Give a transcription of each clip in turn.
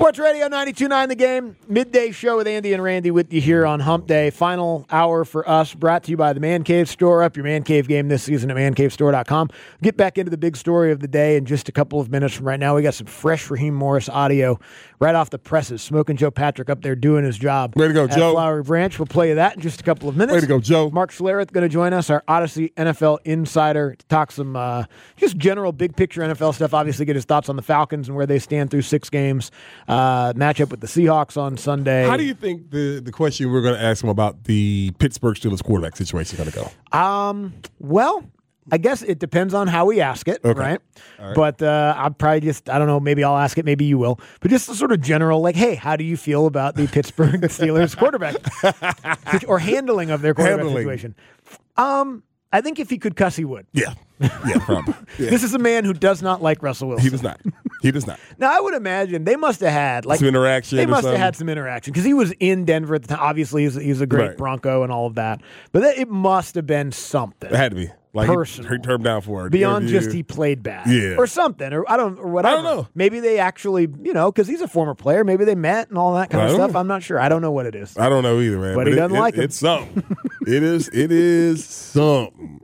Sports Radio 92.9 The Game. Midday show with Andy and Randy with you here on Hump Day. Final hour for us, brought to you by the Man Cave Store. Up your Man Cave game this season at mancavestore.com. Get back into the big story of the day in just a couple of minutes from right now. We got some fresh Raheem Morris audio right off the presses. Smoking Joe Patrick up there doing his job. Way to go, Joe. Flowery Branch. We'll play you that in just a couple of minutes. Way to go, Joe. Mark Schlereth going to join us, our Odyssey NFL insider, to talk some just general big picture NFL stuff. Obviously, get his thoughts on the Falcons and where they stand through 6 games. Matchup with the Seahawks on Sunday. How do you think the question we're going to ask him about the Pittsburgh Steelers quarterback situation is going to go? Well, I guess it depends on how we ask it, Okay. right? All right. But I'll probably just, I don't know, maybe I'll ask it, maybe you will. But just the sort of general, like, hey, how do you feel about the Pittsburgh Steelers quarterback or handling of their quarterback situation? I think if he could cuss, he would. Yeah, probably. Yeah. This is a man who does not like Russell Wilson. He does not. He does not. Now, I would imagine they must have had Some interaction. They or must have something. had some interaction because he was in Denver at the time. Obviously, he's a great Right. Bronco and all of that. But it must have been something. It had to be. Like Personal. He turned down for it. Beyond just he played bad. Yeah. Or something. Or whatever. I don't know. Maybe they actually, because he's a former player, maybe they met and all that kind I of don't stuff. know. I'm not sure. I don't know what it is. I don't know either, man. But he doesn't like him. It's something. It is something.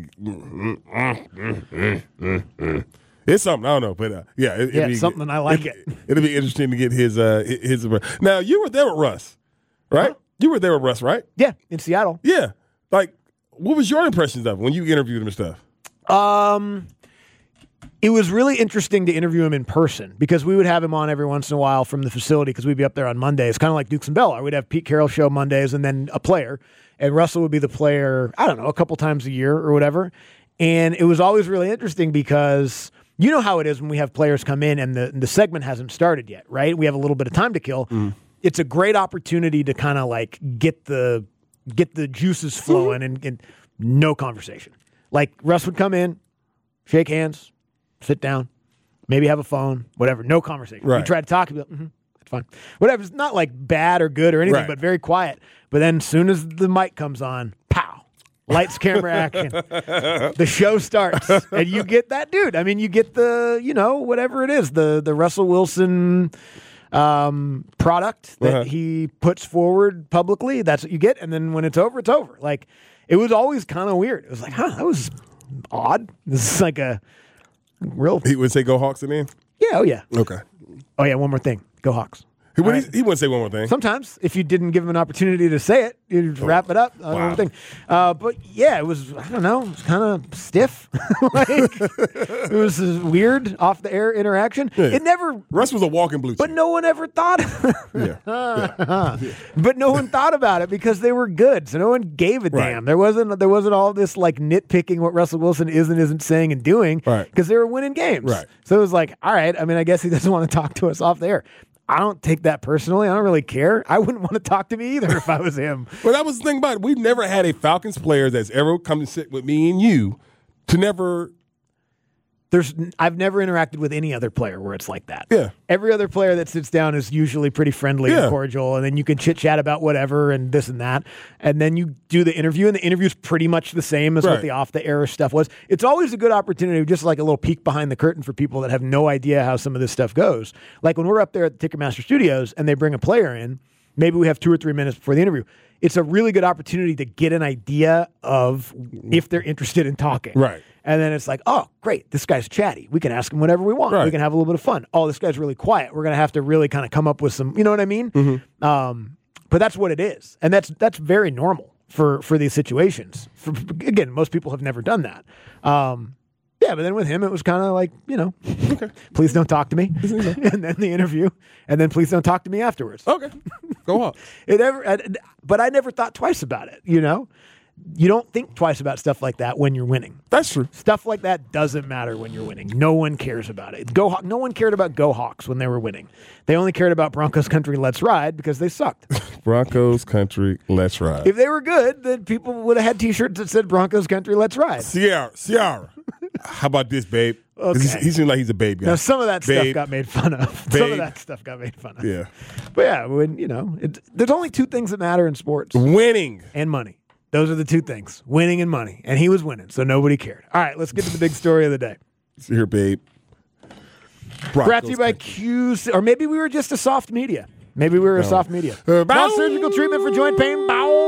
It's something. I don't know, but it'd be something. I like it. It'll be interesting to get his. Now you were there with Russ, right? Huh? You were there with Russ, right? Yeah, in Seattle. Yeah. Like, what was your impressions of him when you interviewed him and stuff? It was really interesting to interview him in person because we would have him on every once in a while from the facility because we'd be up there on Mondays, kind of like Dukes and Bell. We'd have Pete Carroll show Mondays and then a player. And Russell would be the player, I don't know, a couple times a year or whatever. And it was always really interesting because you know how it is when we have players come in and the segment hasn't started yet, right? We have a little bit of time to kill. It's a great opportunity to kind of like get the juices flowing and no conversation. Like Russ would come in, shake hands, sit down, maybe have a phone, whatever. No conversation. Right. You try to talk, you'd be like, it's fine. Whatever. It's not like bad or good or anything, Right. but very quiet. But then as soon as the mic comes on, pow, lights, camera, action. The show starts. And you get that dude. I mean, you get the, whatever it is, the Russell Wilson product that he puts forward publicly. That's what you get. And then when it's over, it's over. Like, it was always kind of weird. It was like, that was odd. This is like a real. He would say, "Go Hawks," and then. Yeah, oh yeah. Okay. Oh yeah, one more thing. Go Hawks. He wouldn't say one more thing. Sometimes, if you didn't give him an opportunity to say it, you'd wrap it up. Wow. Thing. But yeah, it was, I don't know, it was kind of stiff. It was a weird off-the-air interaction. Yeah. It never, Russ was a walking blue. but no one ever thought, Yeah. but no one thought about it because they were good. So no one gave a Right. damn. There wasn't all this like nitpicking what Russell Wilson is and isn't saying and doing Right. because they were winning games. Right. So it was like, all right, I mean, I guess he doesn't want to talk to us off the air. I don't take that personally. I don't really care. I wouldn't want to talk to me either if I was him. Well, that was the thing about it. We've never had a Falcons player that's ever come to sit with me and you to never. I've never interacted with any other player where it's like that. Yeah. Every other player that sits down is usually pretty friendly and Yeah. cordial, and then you can chit chat about whatever and this and that, and then you do the interview, and the interview is pretty much the same as what Right. the off the air stuff was. It's always a good opportunity, just like a little peek behind the curtain for people that have no idea how some of this stuff goes. Like when we're up there at the Ticketmaster Studios and they bring a player in, maybe we have 2 or 3 minutes before the interview. It's a really good opportunity to get an idea of if they're interested in talking. Right. And then it's like, oh, great, this guy's chatty. We can ask him whatever we want. Right. We can have a little bit of fun. Oh, this guy's really quiet. We're going to have to really kind of come up with some, you know what I mean? But that's what it is. And that's very normal for these situations. Again, most people have never done that. Yeah, but then with him, it was kind of like, okay, please don't talk to me. And then the interview. And then please don't talk to me afterwards. Okay. Go on. But I never thought twice about it, You don't think twice about stuff like that when you're winning. That's true. Stuff like that doesn't matter when you're winning. No one cares about it. No one cared about Go Hawks when they were winning. They only cared about Broncos Country Let's Ride because they sucked. Broncos Country, let's ride. If they were good, then people would have had T-shirts that said Broncos Country Let's Ride. Ciara. How about this, babe? Okay. He seems like he's a babe guy. Now, some of that stuff Babe. got made fun of. Some Babe. of that stuff got made fun of. Yeah. But yeah, when there's only 2 things that matter in sports: Winning. and money. Those are the 2 things: winning and money. And he was winning, so nobody cared. All right, let's get to the big story of the day. See here, babe. Brought to you by QC, or maybe we were just a soft media. Maybe we were a soft media. Non-surgical treatment for joint pain.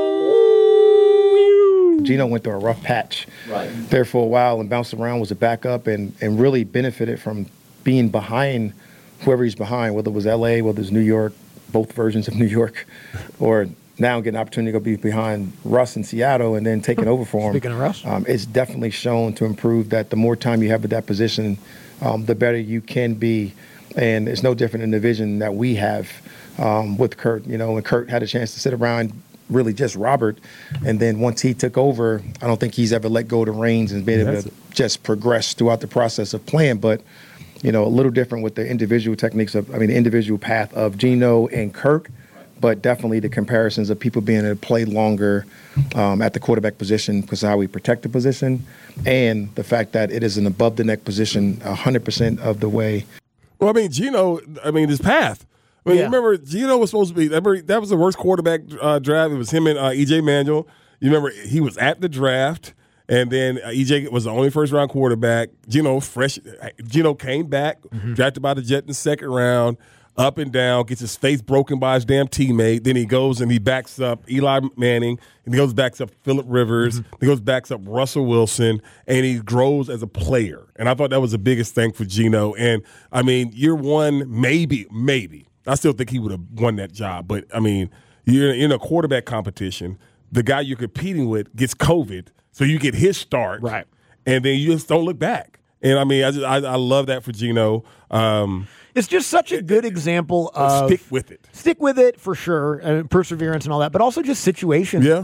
Geno went through a rough patch there for a while and bounced around, was a backup, and really benefited from being behind whoever he's behind, whether it was L.A., whether it was New York, both versions of New York, or now getting an opportunity to go be behind Russ in Seattle and then taking over for him. Speaking of Russ. It's definitely shown to improve that the more time you have at that position, the better you can be. And it's no different in the vision that we have with Kurt. You know, when Kurt had a chance to sit around, really just Robert, and then once he took over, I don't think he's ever let go of the reins and been able to just progress throughout the process of playing. But, you know, a little different with the individual techniques of, the individual path of Geno and Kirk, but definitely the comparisons of people being able to play longer at the quarterback position because of how we protect the position, and the fact that it is an above-the-neck position 100% of the way. Well, Geno, his path. Remember, Geno was supposed to be, that was the worst quarterback draft. It was him and E.J. Manuel. You remember, he was at the draft, and then E.J. was the only first-round quarterback. Geno came back, drafted by the Jets in the second round, up and down, gets his face broken by his damn teammate. Then he goes and he backs up Eli Manning, and he goes backs up Phillip Rivers. He goes backs up Russell Wilson, and he grows as a player. And I thought that was the biggest thing for Geno. And, year one, maybe. I still think he would have won that job. But, you're in a quarterback competition. The guy you're competing with gets COVID, so you get his start. Right. And then you just don't look back. And, I love that for Geno. It's just such a good example of stick with it. Stick with it for sure, and perseverance and all that, but also just situations. Yeah.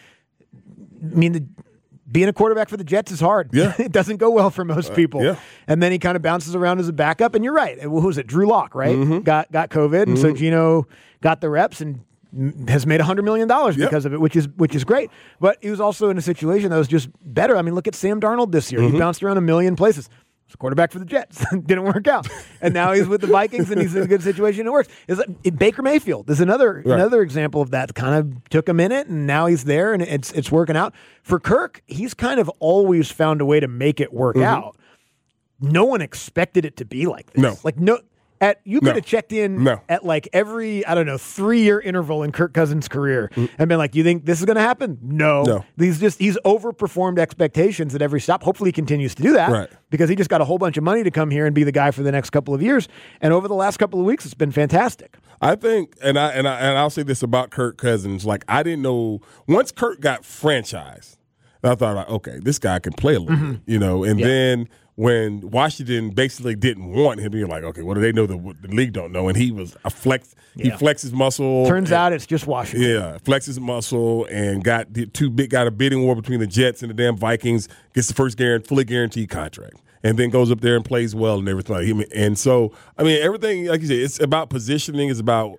Being a quarterback for the Jets is hard. Yeah. It doesn't go well for most people. Yeah. And then he kind of bounces around as a backup, and you're right. Who was it? Drew Lock, right? Got COVID, and so Geno got the reps and has made $100 million because of it, which is great. But he was also in a situation that was just better. Look at Sam Darnold this year. He bounced around a million places. He was a quarterback for the Jets. Didn't work out. And now he's with the Vikings, and he's in a good situation. It works. Baker Mayfield is another example of that. Kind of took a minute, and now he's there, and it's working out. For Kirk, he's kind of always found a way to make it work out. No one expected it to be like this. No. You could have checked in at every, 3-year interval in Kirk Cousins' career and been like, you think this is going to happen? No. He's overperformed expectations at every stop. Hopefully he continues to do that because he just got a whole bunch of money to come here and be the guy for the next couple of years. And over the last couple of weeks, it's been fantastic. I think, and I'll say this about Kirk Cousins, I didn't know, once Kirk got franchised, I thought, okay, this guy can play a little bit, and then when Washington basically didn't want him, you're like, okay, what do they know that the league don't know? And he was a flex. He flexed his muscle. Turns out it's just Washington. Yeah, flexed his muscle and got a bidding war between the Jets and the damn Vikings. Gets the first fully guaranteed contract, and then goes up there and plays well and everything. And so, everything, like you said, it's about positioning. It's about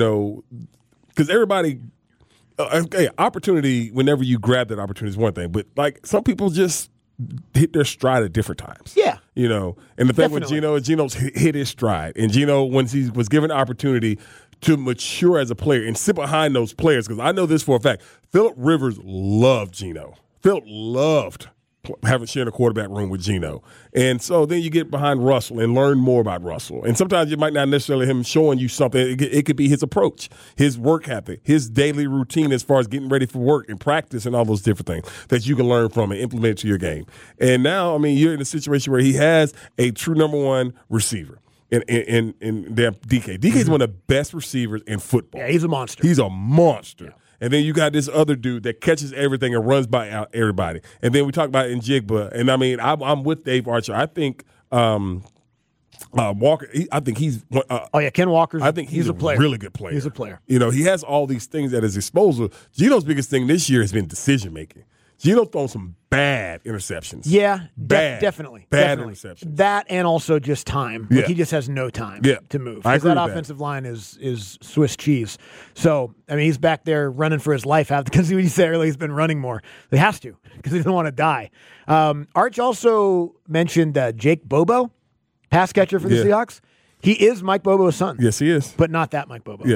because everybody. Opportunity. Whenever you grab that opportunity is one thing, but some people just hit their stride at different times. Yeah. And the thing with Geno's hit his stride. And Geno, when he was given the opportunity to mature as a player and sit behind those players, because I know this for a fact, Phillip Rivers loved Geno. Phillip loved sharing a quarterback room with Geno. And so then you get behind Russell and learn more about Russell. And sometimes it might not necessarily him showing you something. It could be his approach, his work ethic, his daily routine as far as getting ready for work and practice and all those different things that you can learn from and implement to your game. And now, you're in a situation where he has a true number one receiver. In DK. DK is one of the best receivers in football. Yeah, he's a monster. He's a monster. Yeah. And then you got this other dude that catches everything and runs by everybody. And then we talk about Njigba. And I'm with Dave Archer. I think Walker. I think he's. Ken Walker's. I think he's a player. Really good player. He's a player. He has all these things at his disposal. Geno's biggest thing this year has been decision making. Geno thrown some bad interceptions. Yeah, definitely. Interceptions. That and also just time. He just has no time to move. Because that offensive line is Swiss cheese. So, he's back there running for his life because you said earlier he's been running more. He has to because he doesn't want to die. Arch also mentioned Jake Bobo, pass catcher for the Seahawks. He is Mike Bobo's son. Yes, he is. But not that Mike Bobo. Yes.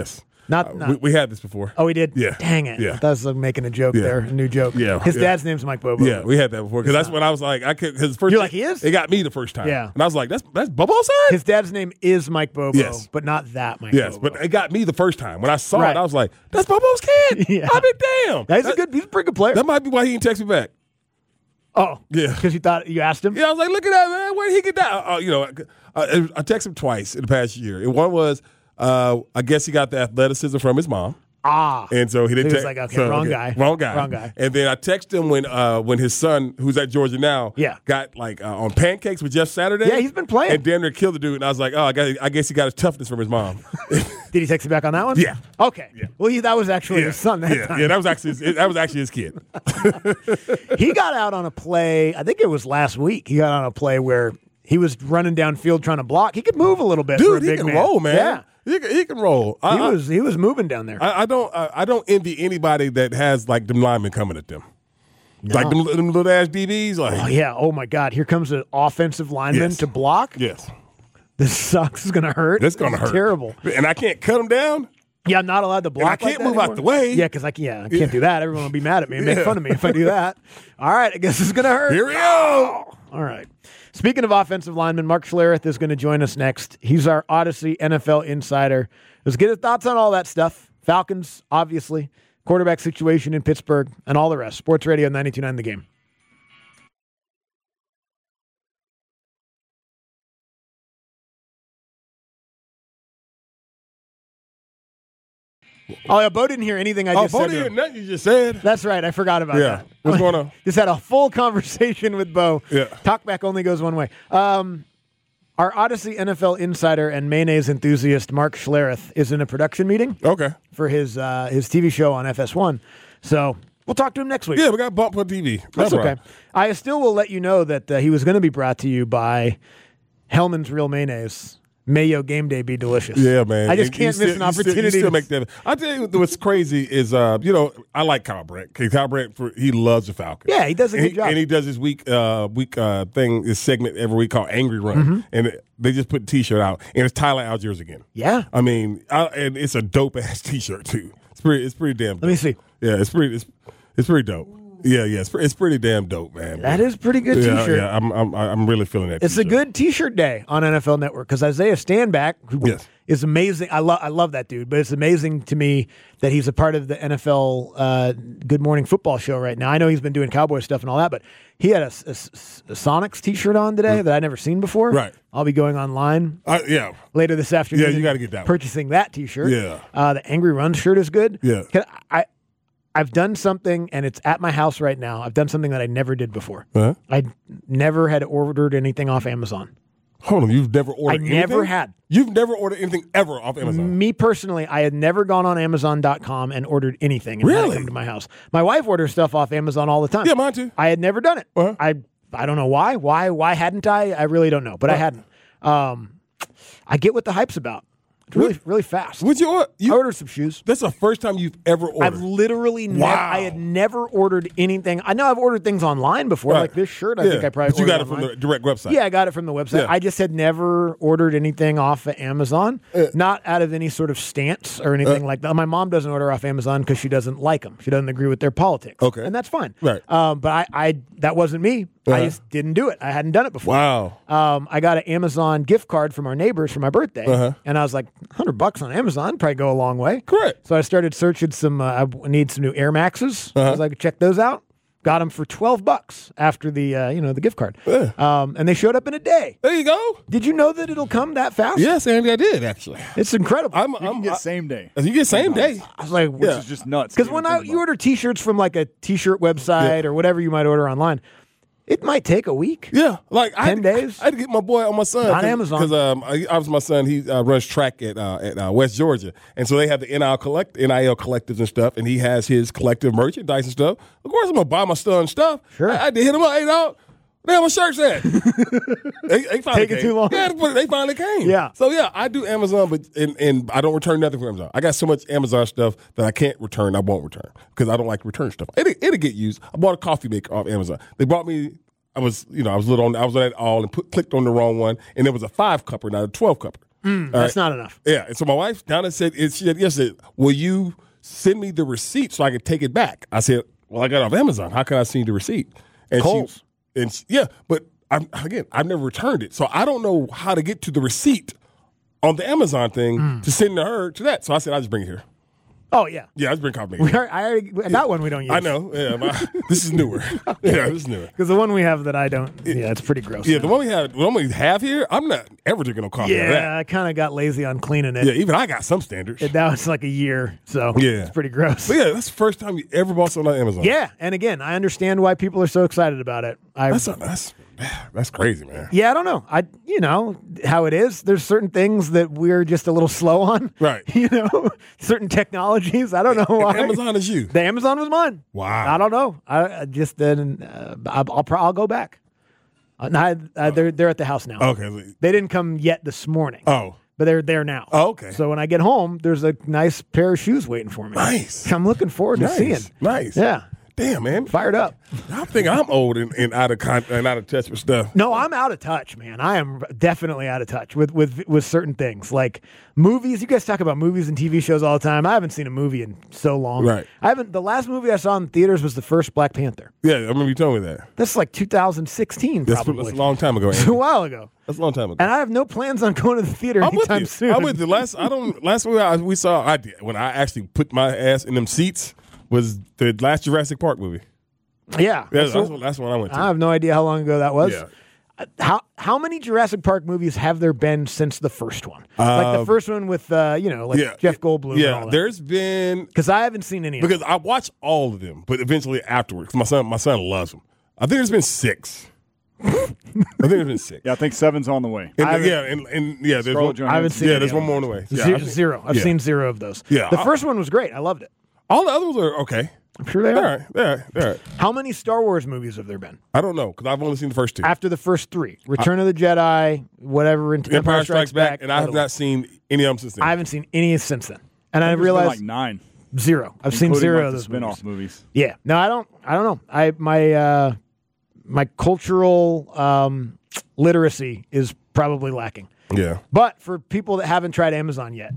We had this before. Oh, we did? Yeah. Dang it. Yeah. I was making a joke there, a new joke. Yeah. His dad's name's Mike Bobo. Yeah, we had that before because that's when I was like, because first You're like, he is? It got me the first time. Yeah. And I was like, that's Bobo's son? His dad's name is Mike Bobo, Yes. but not that Mike Yes, Bobo. but it got me the first time. When I saw Right. it, I was like, that's Bobo's kid. Yeah. I mean, damn. He's a pretty good player. That might be why he didn't text me back. Oh. Yeah. Because you asked him? Yeah, I was like, look at that, man. Where did he get that? I texted him twice in the past year. And one was, I guess he got the athleticism from his mom. And so he didn't. He was like, okay, wrong guy. Wrong guy. And then I texted him when his son, who's at Georgia now, got on pancakes with Jeff Saturday. Yeah, he's been playing. And damn near killed the dude. And I was like, oh, I guess he got his toughness from his mom. Did he text you back on that one? Yeah. Okay. Yeah. Well, that was actually his son that time. Yeah, that was actually his kid. He got out on a play. I think it was last week. He got on a play where he was running downfield trying to block. He could move a little bit. Dude, for a he big can man. roll, man. Yeah. He can roll. He was moving down there. I don't envy anybody that has like them linemen coming at them. No. Like them little ass DBs. Like, Oh yeah. Oh my God. Here comes an offensive lineman to block. Yes. This sucks. It's gonna hurt. It's gonna hurt. Terrible. And I can't cut him down. Yeah, I'm not allowed to block. And I can't like that move out anymore. the way. Yeah, because I can't do that. Everyone will be mad at me and make fun of me if I do that. All right, I guess it's gonna hurt. Here we go. All right. Speaking of offensive linemen, Mark Schlereth is going to join us next. He's our Odyssey NFL insider. Let's get his thoughts on all that stuff. Falcons, obviously, quarterback situation in Pittsburgh, and all the rest. Sports Radio 92.9 The Game. Oh, yeah, Bo didn't hear anything I just Bo said. didn't hear nothing you just said. That's right. I forgot about that. What's going on? Just had a full conversation with Bo. Yeah. Talkback only goes one way. Our Odyssey NFL insider and mayonnaise enthusiast Mark Schlereth is in a production meeting for his TV show on FS1. So we'll talk to him next week. Yeah, we got bumped on TV. That's okay. I still will let you know that he was going to be brought to you by Hellman's Real Mayonnaise. May your game day be delicious. Yeah, man. I just can't miss an opportunity. You still make that. I tell you what's crazy is, I like Kyle Brandt. Kyle Brandt, he loves the Falcons. Yeah, he does a good job. And he does his week thing, this segment every week called Angry Run. Mm-hmm. And they just put a T-shirt out, and it's Tyler Algiers again. Yeah. I mean, and it's a dope-ass T-shirt, too. It's pretty damn dope. Let me see. Yeah, it's pretty dope. Yeah, it's pretty damn dope, man. That is a pretty good T-shirt. Yeah, I'm really feeling that. It's T-shirt. a good T-shirt day on NFL Network because Isaiah Stanback is amazing. I love that dude, but it's amazing to me that he's a part of the NFL Good Morning Football show right now. I know he's been doing Cowboy stuff and all that, but he had a Sonics T-shirt on today that I'd never seen before. Right. I'll be going online later this afternoon. Yeah, you got to get that one. Purchasing that T-shirt. Yeah. The Angry Run shirt is good. Yeah. I've done something, and it's at my house right now. I've done something that I never did before. Huh? I never had ordered anything off Amazon. Hold on, you've never ordered anything? I never had. You've never ordered anything ever off Amazon? Me personally, I had never gone on Amazon.com and ordered anything and had it come to my house. My wife orders stuff off Amazon all the time. Yeah, mine too. I had never done it. Uh-huh. I don't know why. Why hadn't I? I really don't know, but I hadn't. I get what the hype's about. Really fast. Would you ordered some shoes. That's the first time you've ever ordered. I've literally I had never ordered anything. I know I've ordered things online before, like this shirt. I think I probably. But you got it online. from the direct website. Yeah, I got it from the website. Yeah. I just had never ordered anything off of Amazon, not out of any sort of stance or anything like that. My mom doesn't order off Amazon because she doesn't like them. She doesn't agree with their politics. Okay, and that's fine. Right. But I that wasn't me. I just didn't do it. I hadn't done it before. Wow. I got an Amazon gift card from our neighbors for my birthday, and I was like, $100 on Amazon probably go a long way. Correct. So I started searching some. I need some new Air Maxes. I was like, check those out. Got them for $12 after the the gift card. And they showed up in a day. There you go. Did you know that it'll come that fast? Yes, Andy, I did actually. It's incredible. You can get same day. You get same day. I was like, Which is just nuts. because when you order T-shirts from like a T-shirt website or whatever you might order online, it might take a week. Yeah, like 10 days. I had to get my boy on my son On Amazon because obviously my son he runs track at West Georgia, and so they have the NIL collectives and stuff, and he has his collective merchandise and stuff. Of course, I'm gonna buy my son stuff. Sure, I had to hit him up. Hey, dog, where my shirts at? they finally Taking came. too long. Yeah, they finally came. Yeah. So yeah, I do Amazon, but and I don't return nothing from Amazon. I got so much Amazon stuff that I can't return. I won't return because I don't like return stuff. It'll get used. I bought a coffee maker off Amazon. They bought me. I was on that all and clicked on the wrong one, and it was a 5-cupper, not a 12-cupper. That's not enough. Yeah, and so my wife Donna said, she said yesterday, will you send me the receipt so I can take it back? I said, well, I got it off Amazon. How can I send you the receipt? And Kohl's. But I've never returned it, so I don't know how to get to the receipt on the Amazon thing to send to her to that. So I said, I'll just bring it here. Oh, yeah. Yeah, I just bring coffee. That one we don't use. I know. Yeah, this is newer. Yeah, this is newer. Because the one we have that I don't, it's pretty gross. Yeah, now. the one we have here, I'm not ever drinking no coffee. out of that. I kind of got lazy on cleaning it. Yeah, even I got some standards. Now it's like a year, so Yeah. it's pretty gross. But yeah, that's the first time you ever bought something on Amazon. Yeah, and again, I understand why people are so excited about it. That's crazy, man. Yeah, I don't know. You know how it is. There's certain things that we're just a little slow on. Right. You know, certain technologies. I don't know why. Amazon is you. The Amazon was mine. Wow. I don't know. I just then I'll go back. They're at the house now. Okay. They didn't come yet this morning. Oh. But they're there now. Oh, okay. So when I get home, there's a nice pair of shoes waiting for me. Nice. I'm looking forward to seeing. Nice. Yeah. Damn, man. Fired up. I think I'm old and out of touch with stuff. No, I'm out of touch, man. I am definitely out of touch with certain things. Like movies. You guys talk about movies and TV shows all the time. I haven't seen a movie in so long. Right. The last movie I saw in theaters was the first Black Panther. Yeah, I remember you told me that. That's like 2016, probably. That's a long time ago. It's a while ago. That's a long time ago. And I have no plans on going to the theater anytime soon. I'm with you. Last movie we saw, I did when I actually put my ass in them seats was the last Jurassic Park movie. Yeah. That's one I went to. I have no idea how long ago that was. Yeah. How many Jurassic Park movies have there been since the first one? Like the first one with Jeff Goldblum. Yeah, and all that. there's been Because I haven't seen any of them. because I watched all of them, but eventually afterwards, my son loves them. I think there's been 6. Yeah, I think 7's on the way. And there's Scarlett one. I haven't seen Yeah, any there's of one them. more on the way. Zero. I've seen 0 of those. Yeah. The first one was great. I loved it. All the others are okay. I'm sure they All are. right. All right. How many Star Wars movies have there been? I don't know because I've only seen the first 2. After the first 3. Return of the Jedi, whatever, Empire Strikes Back, and I have not seen any of them since then. I haven't seen any since then. And I There's been realized like 9. 0. I've seen including, 0 like, of the those spin-off movies. movies. Yeah. No, I don't know. My cultural literacy is probably lacking. Yeah. But for people that haven't tried Amazon yet,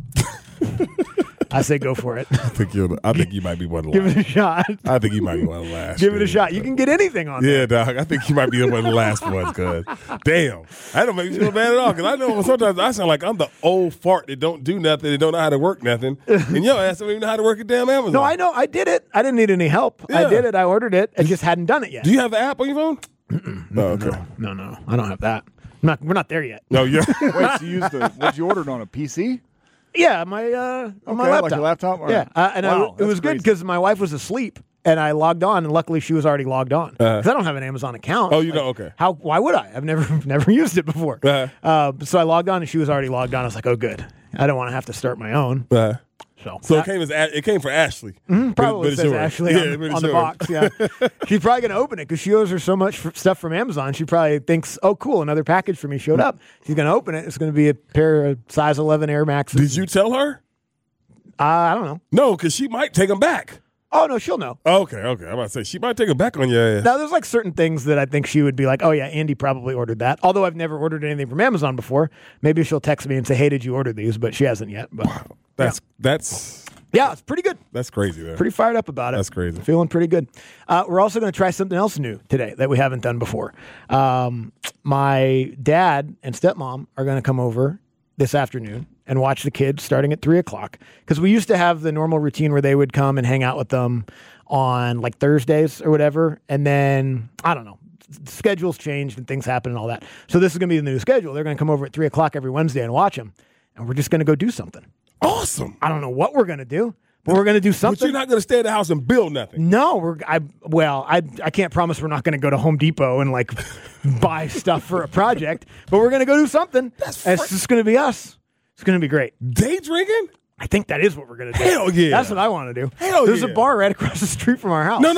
I say go for it. I think you might be one of the Give last. it a shot. I think you might be one of the last. Give it a shot. You can get anything on there. Yeah, dog. I think you might be one of the last ones, cuz. Damn. I don't make me feel bad at all, because I know sometimes I sound like I'm the old fart that don't do nothing, that don't know how to work nothing. And your ass don't even know how to work a damn Amazon. No, I know. I did it. I didn't need any help. Yeah. I did it. I ordered it. I just hadn't done it yet. Do you have the app on your phone? No, okay. No. I don't have that. We're not there yet. No, yeah. Wait, so you used what you ordered on a PC? Yeah, on my laptop. Like a laptop? All Yeah, right. and Wow, it was that's good crazy. because my wife was asleep, and I logged on, and luckily she was already logged on because I don't have an Amazon account. Oh, you don't? Okay. Why would I? I've never used it before. So I logged on, and she was already logged on. I was like, oh, good. I don't want to have to start my own. So it came for Ashley. Probably But it's says yours. Ashley Yeah, but it's on the yours. box. Yeah, she's probably going to open it because she owes her so much stuff from Amazon. She probably thinks, "Oh, cool, another package for me showed up." She's going to open it. It's going to be a pair of size 11 Air Maxes. Did you tell her? I don't know. No, because she might take them back. Oh no, she'll know. Okay. I'm about to say she might take them back on your ass. Now, there's like certain things that I think she would be like, "Oh yeah, Andy probably ordered that." Although I've never ordered anything from Amazon before. Maybe she'll text me and say, "Hey, did you order these?" But she hasn't yet. But That's yeah, it's pretty good. That's crazy, though. Pretty fired up about it. That's crazy. Feeling pretty good. We're also going to try something else new today that we haven't done before. My dad and stepmom are going to come over this afternoon and watch the kids starting at 3:00 because we used to have the normal routine where they would come and hang out with them on like Thursdays or whatever. And then, I don't know, schedules changed and things happen and all that. So this is going to be the new schedule. They're going to come over at 3:00 every Wednesday and watch them. And we're just going to go do something. Awesome. I don't know what we're going to do, but we're going to do something. But you're not going to stay at the house and build nothing. No, I can't promise we're not going to go to Home Depot and like buy stuff for a project, but we're going to go do something. And it's just going to be us. It's going to be great. Day drinking? I think that is what we're going to do. Hell yeah. That's what I want to do. Hell There's yeah. a bar right across the street from our house. No. I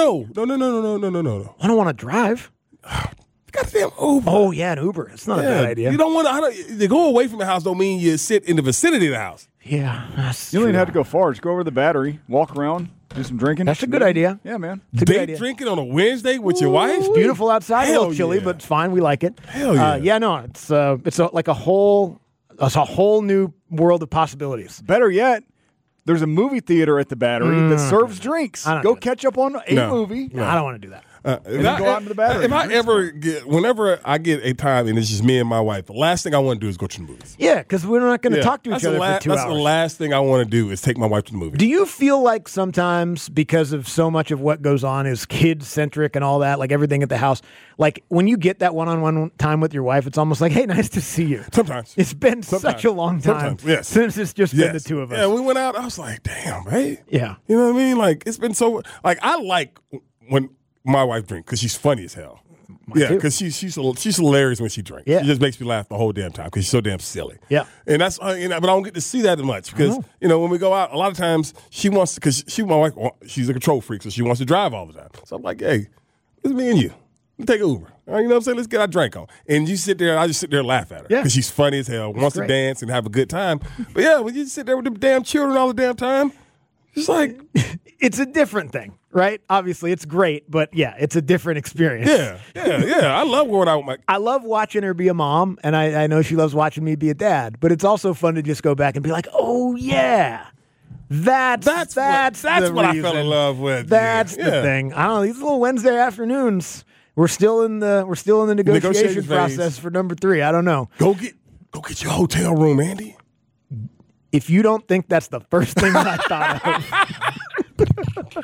don't want to drive. Goddamn Uber. Oh, yeah, an Uber. It's not a bad idea. You don't want to go away from the house don't mean you sit in the vicinity of the house. Yeah, that's You don't even true. have to go far. Just go over to the Battery, walk around, do some drinking. That's a good idea. Yeah, man. It's a good Day idea. drinking on a Wednesday with your wife? It's beautiful outside. Hell a little chilly, yeah. but it's fine. We like it. Hell yeah. It's like a whole That's a whole new world of possibilities. Better yet, there's a movie theater at the Battery that serves drinks. Go catch up on a movie. No, I don't want to do that. And then go out into the Battery. Whenever I get a time and it's just me and my wife, the last thing I want to do is go to the movies. Yeah, because we're not going to talk to each other for 2 hours. That's the last thing I want to do is take my wife to the movies. Do you feel like sometimes, because of so much of what goes on is kid-centric and all that, like everything at the house, like when you get that one-on-one time with your wife, it's almost like, hey, nice to see you. Sometimes. It's been such a long time since it's just been the two of us. Yeah, we went out. I was like, damn, right? Yeah. You know what I mean? Like, it's been so, like, I like when my wife drinks because she's funny as hell. Because she's hilarious when she drinks. Yeah. She just makes me laugh the whole damn time because she's so damn silly. Yeah. And that's, but I don't get to see that much because, when we go out, a lot of times she wants to, because my wife, she's a control freak, so she wants to drive all the time. So I'm like, hey, it's me and you. Let's take an Uber. You know what I'm saying? Let's get our drink on. And you sit there, and I just sit there and laugh at her. Because she's funny as hell, wants to dance and have a good time. But yeah, when you sit there with the damn children all the damn time, it's like. It's a different thing, right? Obviously, it's great, but yeah, it's a different experience. Yeah. I love going out with my. I love watching her be a mom, and I know she loves watching me be a dad, but it's also fun to just go back and be like, oh, yeah. That's what I fell in love with. That's the thing. I don't know. These little Wednesday afternoons, we're still in the negotiation process for number 3. I don't know. Go get your hotel room, Andy. If you don't think that's the first thing that I thought of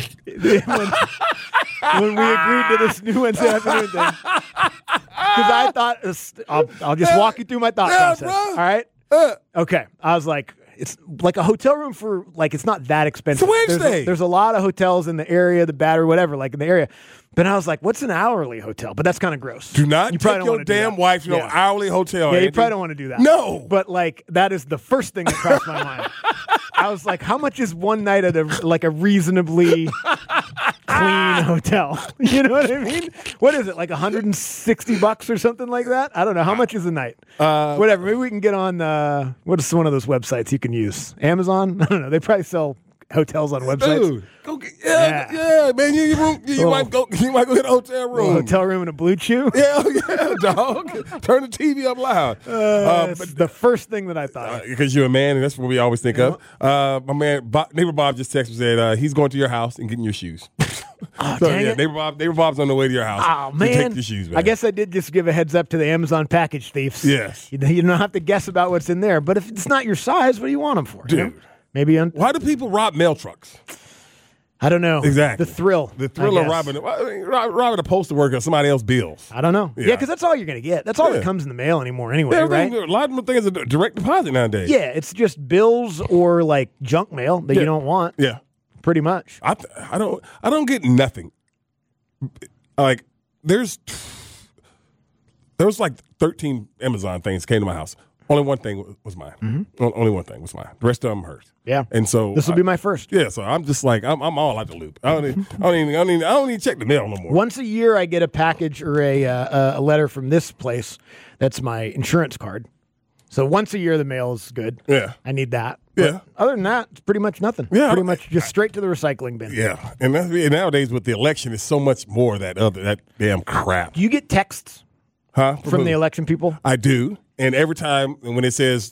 when we agreed to this new Wednesday afternoon thing, because I thought I'll just walk you through my thought process. Bro. All right. Okay. I was like, it's like a hotel room for like it's not that expensive. It's Wednesday. There's a lot of hotels in the area, the Battery, whatever, like in the area. But I was like, what's an hourly hotel? But that's kind of gross. Do not take your damn wife to an hourly hotel. Yeah, you probably don't want to do that. No. But like that is the first thing that crossed my mind. I was like, how much is one night at a reasonably clean hotel? You know what I mean? What is it, like $160 or something like that? I don't know. How much is a night? Whatever. Maybe we can get on what's one of those websites you can use? Amazon? I don't know. They probably sell hotels on websites. Dude, go get man. You might go get a hotel room. A hotel room in a Blue Chew. Yeah, dog. Turn the TV up loud. But the first thing that I thought, because you're a man, and that's what we always think of. My man, neighbor Bob, just texted me said he's going to your house and getting your shoes. Neighbor Bob's on the way to your house. Oh man, to take your shoes, man. I guess I did just give a heads up to the Amazon package thieves. Yes, you don't have to guess about what's in there. But if it's not your size, what do you want them for, dude? You know? Maybe why do people rob mail trucks? I don't know. Exactly. The thrill of robbing a postal worker or somebody else's bills. I don't know. Yeah, because that's all you're going to get. That's all that comes in the mail anymore anyway, right? A lot of things are direct deposit nowadays. Yeah, it's just bills or like junk mail that you don't want. Yeah. Pretty much. I don't get nothing. Like there was like 13 Amazon things came to my house. Only one thing was mine. Mm-hmm. Only one thing was mine. The rest of them hers. Yeah. And so this will be my first. Yeah. So I'm just like I'm all out the loop. I don't even check the mail no more. Once a year, I get a package or a letter from this place. That's my insurance card. So once a year, the mail is good. Yeah. I need that. But other than that, it's pretty much nothing. Yeah. Pretty much just straight to the recycling bin. Yeah. And nowadays with the election, it's so much more of that damn crap. Do you get texts? From the election people? I do. And every time when it says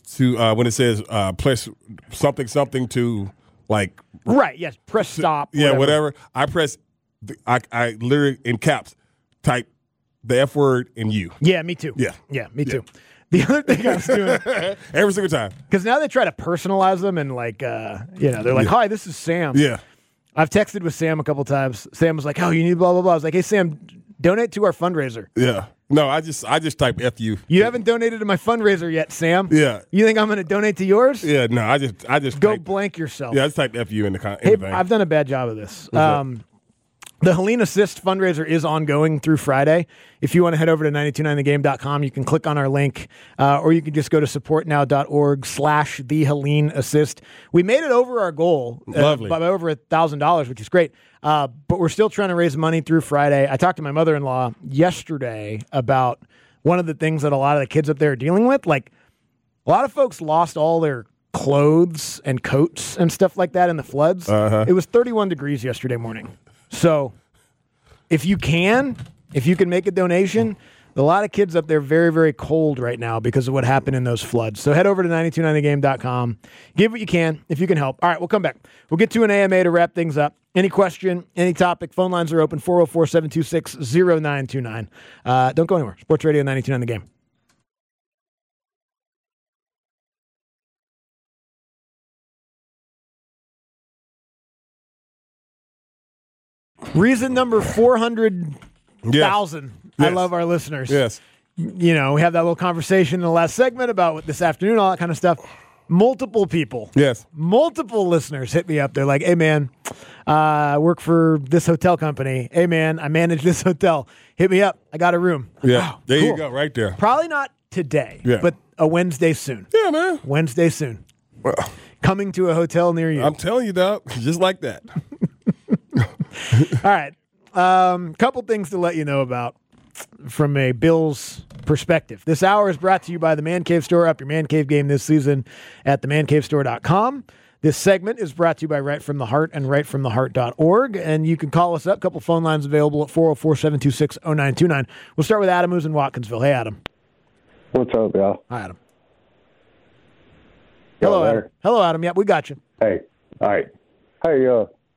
press something to like right, yes, press stop. Whatever. I press I literally in caps type the F word and you. Yeah, me too. Yeah, me too. The other thing I was doing every single time, because now they try to personalize them and like they're like, "Hi, this is Sam." Yeah, I've texted with Sam a couple times. Sam was like, "Oh, you need blah blah blah." I was like, "Hey, Sam, donate to our fundraiser." Yeah. No, I just type FU. You haven't donated to my fundraiser yet, Sam. Yeah. You think I'm going to donate to yours? Yeah. No, I just go blank yourself. Yeah, I just type FU in the Hey, I've done a bad job of this. The Helene Assist fundraiser is ongoing through Friday. If you want to head over to 929thegame.com, you can click on our link, or you can just go to supportnow.org/the Helene Assist. We made it over our goal by over $1,000, which is great. But we're still trying to raise money through Friday. I talked to my mother-in-law yesterday about one of the things that a lot of the kids up there are dealing with. Like, a lot of folks lost all their clothes and coats and stuff like that in the floods. It was 31 degrees yesterday morning. So if you can make a donation, A lot of kids up there very, very cold right now because of what happened in those floods. So head over to 929thegame.com. Give what you can if you can help. All right, we'll come back. We'll get to an AMA to wrap things up. Any question, any topic, phone lines are open, 404-726-0929. Don't go anywhere. Sports Radio 929 The Game. Reason number 400,000. Yes. I love our listeners. Yes. We have that little conversation in the last segment about this afternoon, all that kind of stuff. Multiple people. Yes. Multiple listeners hit me up. They're like, hey, man, I work for this hotel company. Hey, man, I manage this hotel. Hit me up. I got a room. Yeah. Wow, there cool. You go, right there. Probably not today, but a Wednesday soon. Yeah, man. Wednesday soon. Well, coming to a hotel near you. I'm telling you, dog, just like that. All right. Couple things to let you know about from a Bills perspective. This hour is brought to you by the Man Cave Store. Up your Man Cave game this season at themancavestore.com. This segment is brought to you by Right From The Heart and rightfromtheheart.org. And you can call us up. Couple phone lines available at 404-726-0929. We'll start with Adam, who's in Watkinsville. Hey, Adam. What's up, y'all? Hi, Adam. Hello, Adam. Hello, Adam. Yeah, we got you. Hey. All right. Hey,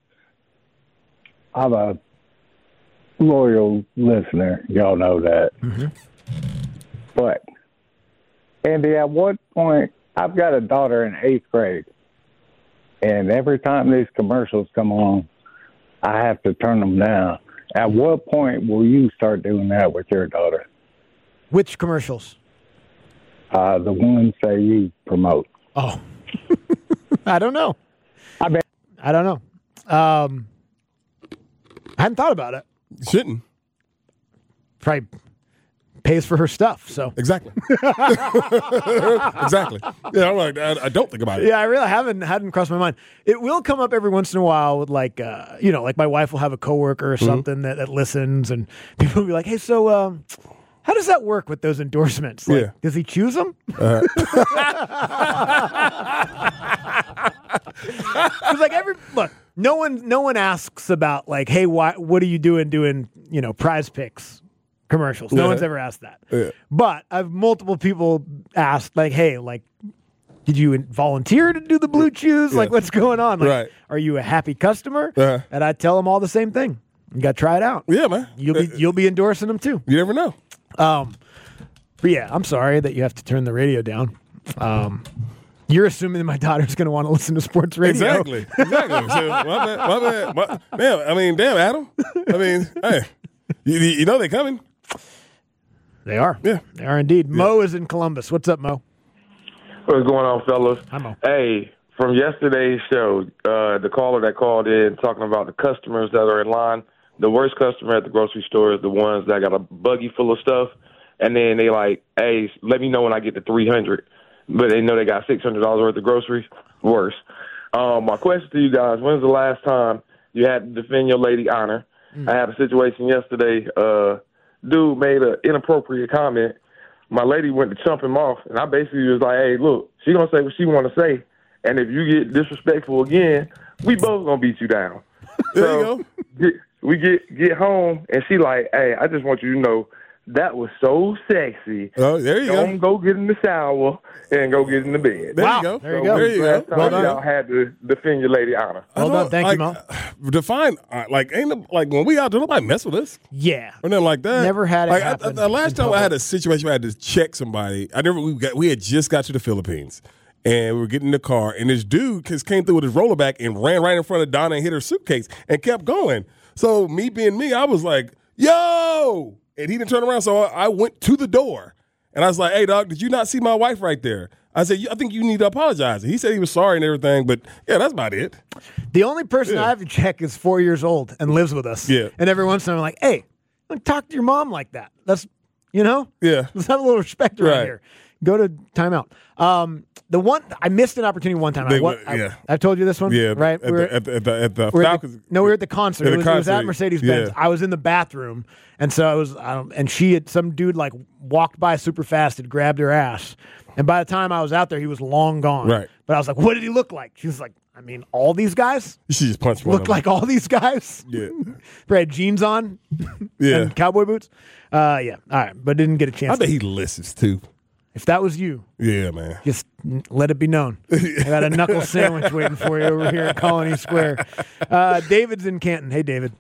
I'm a loyal listener. Y'all know that. Mm-hmm. But, Andy, at what point, I've got a daughter in 8th grade, and every time these commercials come on, I have to turn them down. At what point will you start doing that with your daughter? Which commercials? The ones that you promote. Oh. I don't know. I don't know. I hadn't thought about it. Shouldn't. Probably pays for her stuff. So exactly. Exactly. Yeah, I'm like, I don't think about it. Yeah, I really hadn't crossed my mind. It will come up every once in a while with like my wife will have a coworker or something that listens, and people will be like, "Hey, so how does that work with those endorsements? Like, does he choose them?" Because look. No one asks about like, hey, what are you doing Prize Picks commercials? No one's ever asked that. Yeah. But I've multiple people asked like, hey, like, did you volunteer to do the Blue Chews? Like, what's going on? Like, are you a happy customer? And I tell them all the same thing. You got to try it out. Yeah, man. You'll be endorsing them too. You never know. But yeah, I'm sorry that you have to turn the radio down. You're assuming that my daughter's going to want to listen to sports radio. Exactly. So, my bad. Man, I mean, damn, Adam. I mean, hey, you know they're coming. They are. Yeah. They are indeed. Yeah. Mo is in Columbus. What's up, Mo? What's going on, fellas? Hi, Mo. Hey, from yesterday's show, the caller that called in talking about the customers that are in line, the worst customer at the grocery store is the ones that got a buggy full of stuff, and then they like, hey, let me know when I get to 300. But they know they got $600 worth of groceries. Worse. My question to you guys, when's the last time you had to defend your lady honor? I had a situation yesterday. Dude made an inappropriate comment. My lady went to chump him off, and I basically was like, hey, look, she going to say what she want to say, and if you get disrespectful again, we both going to beat you down. There you go. We get home, and she like, hey, I just want you to know, that was so sexy. Oh, there you Don't go get in the shower and go get in the bed. There you go. There you go. There you go. Well done. Y'all had to defend your lady honor. Well done. Thank you, Mo. Define when we out there, nobody mess with us. Yeah. Or nothing like that. Never had it happen. The last time I had a situation where I had to check somebody, we had just got to the Philippines. And we were getting in the car, and this dude came through with his rollerback and ran right in front of Donna and hit her suitcase and kept going. So me being me, I was like, yo! And he didn't turn around, so I went to the door. And I was like, hey, dog, did you not see my wife right there? I said, I think you need to apologize. And he said he was sorry and everything, but, yeah, that's about it. The only person I have to check is 4 years old and lives with us. Yeah. And every once in a while I'm like, hey, don't talk to your mom like that. That's, Yeah. Let's have a little respect around here. Go to timeout. The one I missed an opportunity one time. I've told you this one. Yeah, right. We were at the Falcons. We were at the concert. It was at Mercedes-Benz. Yeah. I was in the bathroom, and so I was. And some dude like walked by super fast and grabbed her ass. And by the time I was out there, he was long gone. Right. But I was like, "What did he look like?" She was like, I mean, all these guys You should just punch one. look like all these guys. Yeah. Probably had jeans on, Yeah. and cowboy boots. Yeah, all right, but didn't get a chance. I bet he listens too. If that was you, Yeah, man. just let it be known. I got a knuckle sandwich waiting for you over here at Colony Square. David's in Canton. Hey, David.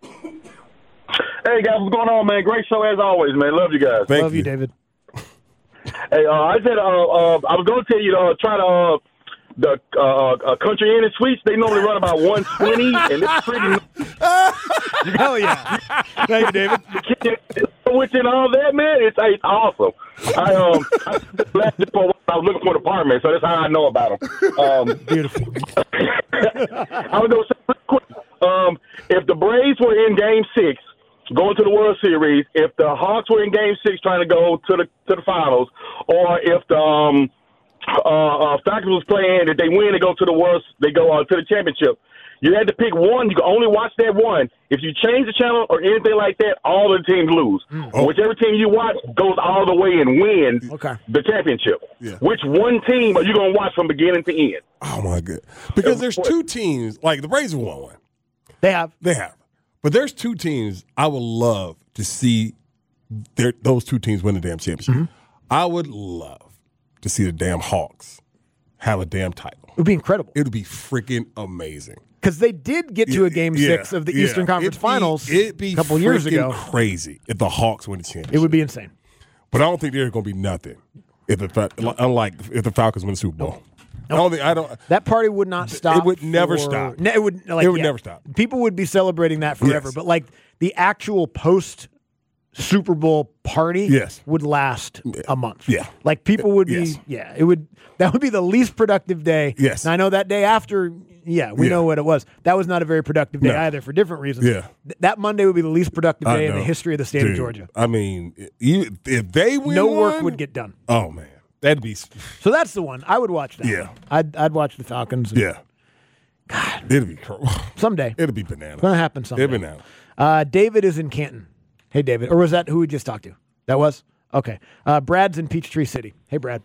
Hey, guys, what's going on, man? Great show as always, man. Love you guys. Thank Love you, David. Hey, I said I was going to tell you to try to the Country Inn and Suites. They normally run about 120, and it's pretty. Hell yeah. Thank you, David. Which and all that, man, it's awesome. I was looking for an apartment, so that's how I know about them. Beautiful. I was going to say real quick, if the Braves were in Game 6, going to the World Series, if the Hawks were in Game 6 trying to go to the finals, or if the Falcons was playing, if they win, they go to the championship. You had to pick one. You can only watch that one. If you change the channel or anything like that, all the teams lose. Whichever team you watch goes all the way and wins the championship. Yeah. Which one team are you going to watch from beginning to end? Oh, my God. Because there's two teams, like the Braves have won one. They have. But there's two teams I would love to see those two teams win the damn championship. Mm-hmm. I would love to see the damn Hawks have a damn title. It would be incredible. It would be freaking amazing. Because they did get to a Game 6 of the Eastern Conference Finals a couple years ago. Crazy if the Hawks win the championship. It would be insane. But I don't think there's going to be nothing unlike if the Falcons win the Super Bowl. That party would not stop. It would never stop. It would never stop. People would be celebrating that forever. Yes. But like the actual post Super Bowl party would last a month. Yeah. Like people would be that would be the least productive day. Yes. And I know that day after, we know what it was. That was not a very productive day either for different reasons. Yeah. That Monday would be the least productive day in the history of the state of Georgia. I mean, if they win work would get done. Oh man. That'd be So that's the one. I would watch that. Yeah. I'd watch the Falcons. Yeah. God. It'd be someday. It'll be bananas. It's going to happen someday. It'll be bananas. David is in Canton. Hey, David. Or was that who we just talked to? That was? Okay. Brad's in Peachtree City. Hey, Brad.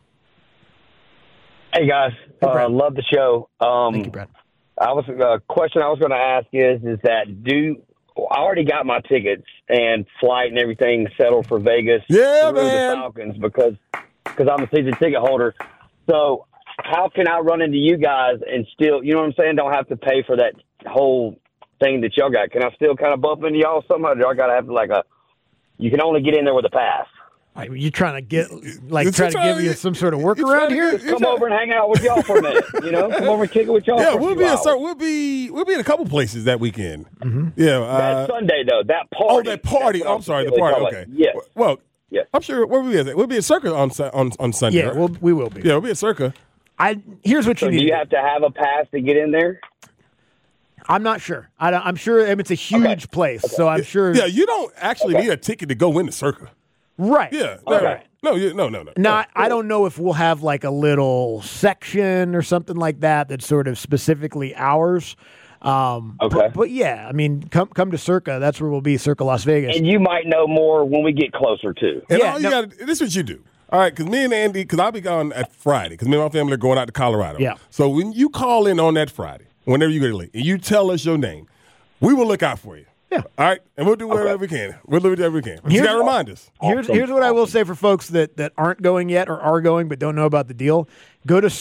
Hey, guys. Brad. Love the show. Thank you, Brad. Question I was going to ask is that I already got my tickets and flight and everything settled for Vegas through the Falcons because I'm a season ticket holder. So how can I run into you guys and still, you know what I'm saying, don't have to pay for that whole thing that y'all got? Can I still kind of bump into y'all somehow? Y'all got to have you can only get in there with a pass. Are you trying to give you some sort of workaround here? Come over and hang out with y'all for a minute. Come over and kick it with y'all. Yeah, for a few hours. we'll be in a couple places that weekend. Mm-hmm. Yeah, that Sunday though, that party. Oh, that party. I'm sorry, the party. Okay. Yes. Well, yes. I'm sure where we at. We'll be at Circa on Sunday. Yeah, right? we will be. Yeah, we'll be at Circa. Here's what So you need. do you have to have a pass to get in there? I'm not sure. I'm sure it's a huge place, so I'm sure. Yeah, you don't actually need a ticket to go in the Circa. Right. Yeah. Okay. No. Now, I don't know if we'll have like a little section or something like that that's sort of specifically ours. Okay. But yeah, I mean, come to Circa. That's where we'll be, Circa Las Vegas. And you might know more when we get closer to. And all you got this is what you do. All right, because me and Andy, because I'll be gone at Friday, because me and my family are going out to Colorado. Yeah. So when you call in on that Friday, whenever you get late, and you tell us your name, we will look out for you. Yeah. All right, and we'll do whatever we can. We'll do whatever we can. You got to remind us. Here's what I will say for folks that aren't going yet or are going but don't know about the deal. Go to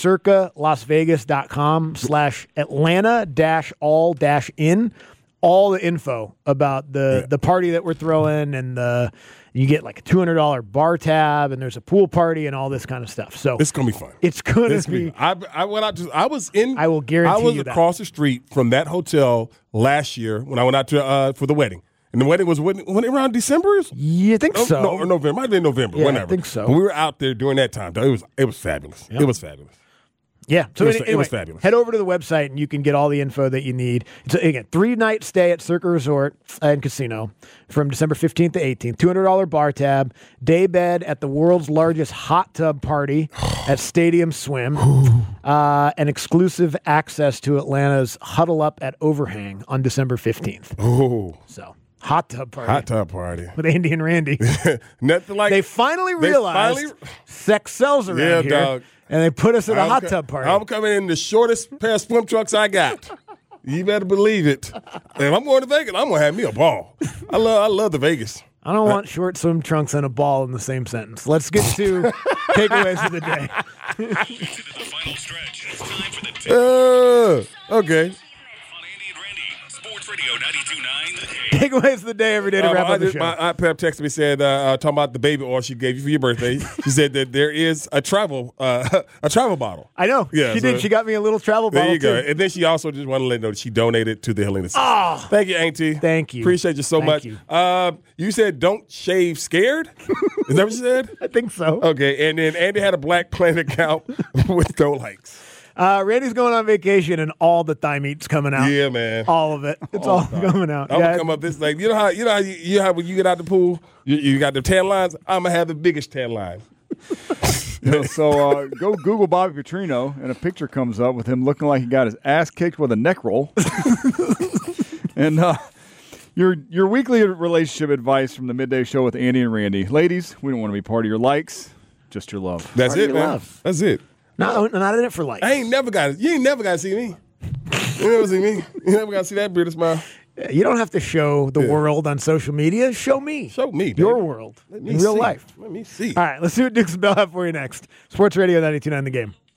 circalasvegas.com/Atlanta-all-in. All the info about the party that we're throwing, and you get like a $200 bar tab, and there's a pool party and all this kind of stuff. So it's gonna be fun. It's gonna be. I went out. I will guarantee I was you across the street from that hotel last year when I went out to for the wedding. And the wedding was when around December? You think so? No, or November. Might have been November. Yeah, whenever. I think so. But we were out there during that time. Though. It was fabulous. Yep. It was fabulous. Yeah. So it was fabulous. Head over to the website and you can get all the info that you need. It's again 3-night stay at Circa Resort and Casino from December 15th to 18th. $200 bar tab, day bed at the world's largest hot tub party at Stadium Swim, and exclusive access to Atlanta's Huddle Up at Overhang on December 15th. Oh, so Hot tub party. Hot tub party. With Andy and Randy. Nothing like They finally realized sex sells around here. Dog. And they put us at a hot tub party. I'm coming in the shortest pair of swim trunks I got. You better believe it. If I'm going to Vegas, I'm going to have me a ball. I love the Vegas. I don't want short swim trunks and a ball in the same sentence. Let's get to takeaways of the day. To the final stretch. It's time for the okay. Sports Radio 92.9 The Game. Takeaways of the day every day to wrap up the show. My Aunt Pep texted me, said, talking about the baby oil she gave you for your birthday. She said that there is a travel bottle. I know. Yeah, she did. She got me a little travel bottle, there you go. too. And then she also just wanted to let you know that she donated to the Healing Assist. Oh. Thank you, Auntie. Thank you. Appreciate you so much. You. You said don't shave scared? Is that what you said? I think so. Okay, and then Andy had a Black Planet account with no likes. Randy's going on vacation and all the thigh meat's coming out. Yeah, man. All of it. It's all coming out. I'm gonna come up this like you know how when you get out the pool, you got the tan lines. I'm gonna have the biggest tan line. So go Google Bobby Petrino, and a picture comes up with him looking like he got his ass kicked with a neck roll. And your weekly relationship advice from the Midday Show with Andy and Randy. Ladies, we don't want to be part of your likes, just your love. That's it, man. That's it. Not in it for likes. You ain't never got to see me. You never see me. You never got to see that bearded smile. You don't have to show the world on social media. Show me. Show me, baby. Your world in real life. Let me see. All right, let's see what Dukes and Bell have for you next. Sports Radio 92.9 The Game.